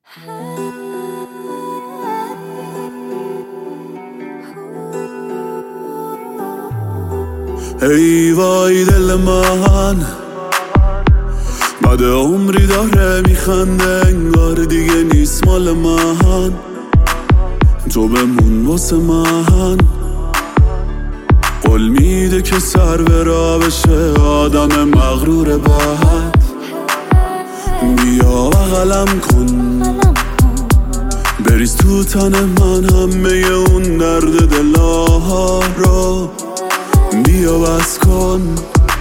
ای وای دل من بعد عمری داره میخنده، انگار دیگه نیست مال من. تو بمون واسه من، قول میده که سر به راه بشه آدم مغرور بد. بیا بغلم کن، بریز تو تن من همه اون درد دلها رو. بیا بس کن،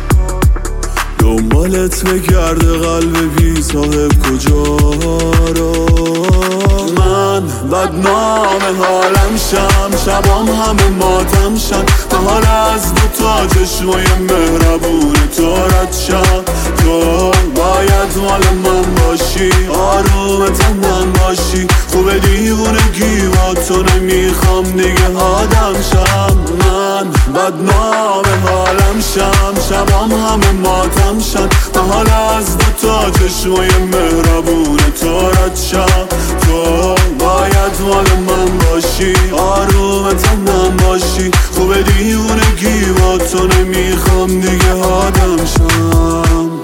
دنبالت بگرده قلب بی صاحب کجا رو. من بدنام حالم شم، شبام همه ماتم شن، تا حال از دوتا چشمای مهربون تو رد شم. تو باید مال من باشی، آروم تنم باشی، خوب دیوونگی با تو نمیخوام دیگه آدم شم. من بدنام حالم شم، شبام همه ماتم شن، تا حال از دوتا چشمای مهربون تو رد شم. تو باید مال من باشی، آروم تنم باشی، خوب دیوونگی با تو نمیخوام دیگه آدم شم.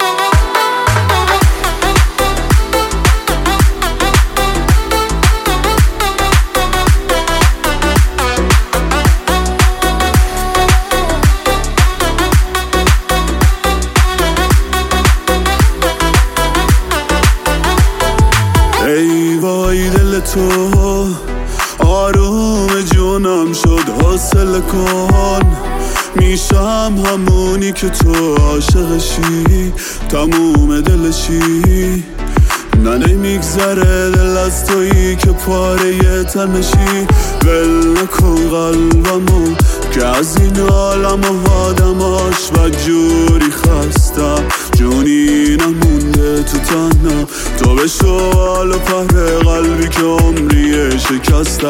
ای وای دل تو آروم جونم شد، حاصل کن میشم همونی که تو عاشقشی، تموم دلشی. نه نمیگذره دل از تویی که پاره تنشی. ول نکن قلبمو که از این عالم و آدماش بدجوری خستم، جونی نمونده تو تنم. تو به شوال و پهر قلبی که عمریه شکسته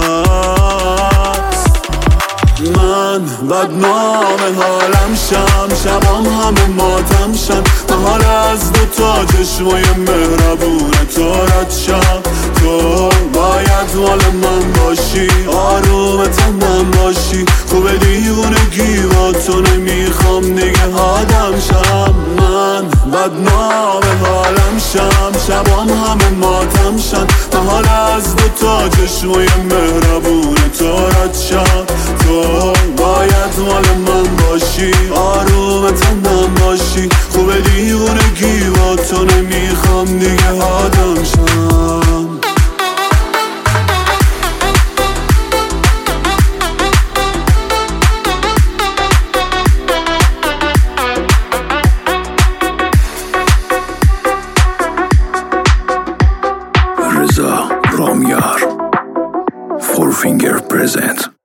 هست. من بدنام حالم شم، شبام همه ماتم شن، تا حال از دوتا چشمای مهربون تو رد شم. تو باید مال من باشی، آروم تنم باشی، خوب دیوونگی با تو نمیخوام دیگه آدم شم. من بدنام حالم شم، شبام همه ماتم شن، تا حال از دوتا چشمای مهربون تو رد شم. تو باید مال من باشی، آروم تنم باشی، خوب دیوونگی با تو نمیخوام دیگه آدم شم. رضا رامیار، فور فینگر پرزنت.